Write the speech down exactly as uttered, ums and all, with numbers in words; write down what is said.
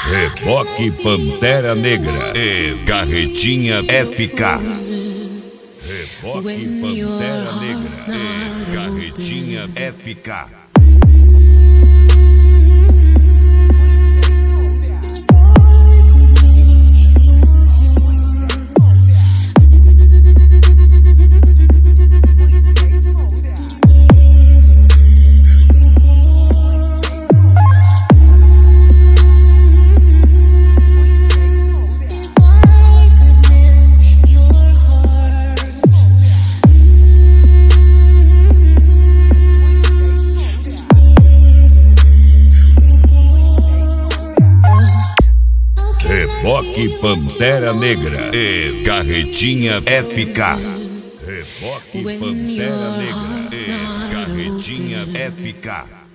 Reboque Pantera Negra e Carretinha F K. Reboque Pantera Negra e Carretinha F K. Reboque Pantera Negra e Carretinha F K. Reboque Pantera Negra e Carretinha F K.